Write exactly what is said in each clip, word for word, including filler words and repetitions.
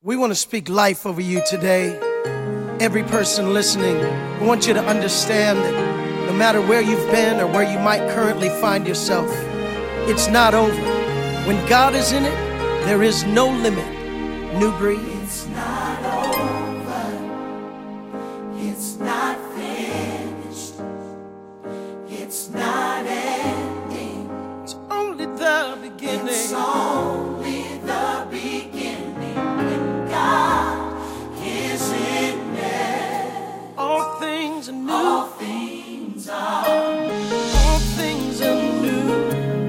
We want to speak life over you today. Every person listening, we want you to understand that no matter where you've been or where you might currently find yourself, it's not over. When God is in it, there is no limit. New Breed. It's not over. It's not finished. It's not ending. It's only the beginning. It's only the beginning. When God is in it, all things are new. all things are All things are new.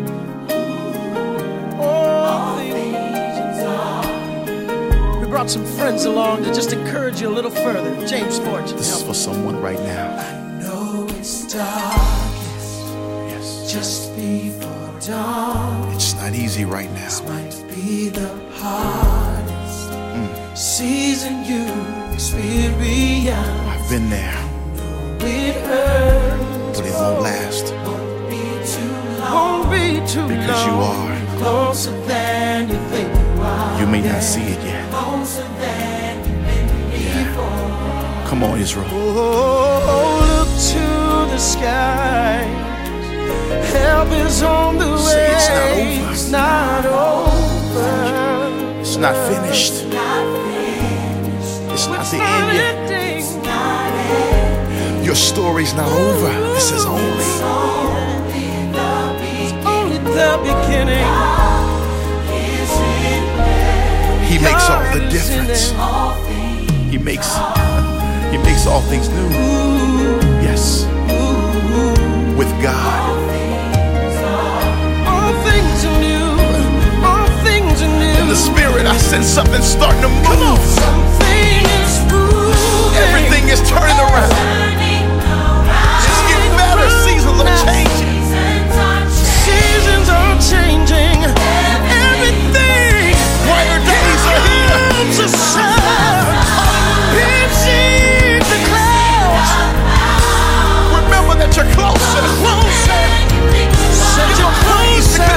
All things are. We brought some friends along to just encourage you a little further. James Fortune. This is for someone right now. I know it's darkest, Yes. just before dawn. It's not easy right now. This might be the hardest season you experience. I've been there, It hurts, but it won't last won't be too Won't long. be too because you long. are. Closer than you think you are. You may not see it yet. Closer than you've been before. Come on, Israel. Oh, look to the sky. Help is on the way. Say it's not over. It's not over. It's not finished. Not finished. It's not It's the not end yet. ending. Not ending. Your story's not over. This is only. Only the beginning. Only the beginning. Is in there. He makes all God the is in difference. it. All things He makes. He makes all things new. Yes. With God. All things are new. All things are new. In the spirit, I sense something starting to move. Something is moving. Everything is turning around. turning around. It's getting better. Seasons are changing. Seasons are changing. Seasons are changing. Everything. Brighter days are here. It's a sun. We've seen the clouds. Remember that you're closer. Closer. Such a closer.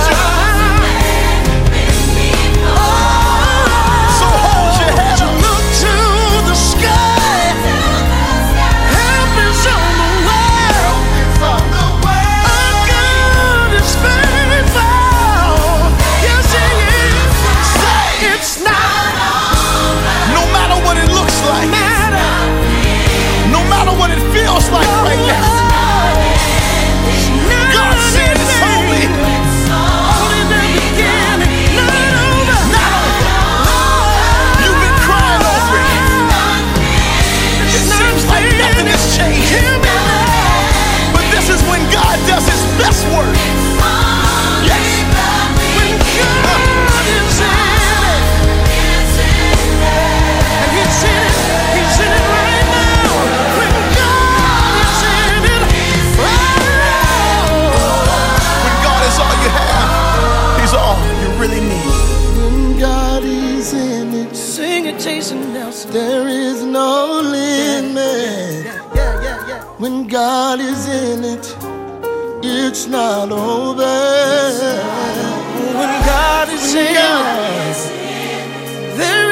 So hold your head up. Look to the sky. Help is on the way. Our God is faithful. Yes, He is. Say it's not No matter what it looks like, matter. no matter what it feels like right now, God said it's only. Only the beginning, not over. Not over. You've been crying over it. It seems like nothing has changed. But this is when God does His best work. Yes. When God is in it, and He's in it, He's in it right now. When God is in it, When God is all you have, He's all you really need. When God is in it, sing it, Jason Nelson. there is no limit. Yeah, yeah, yeah, yeah. When God is in it, it's not over. When God is in it, there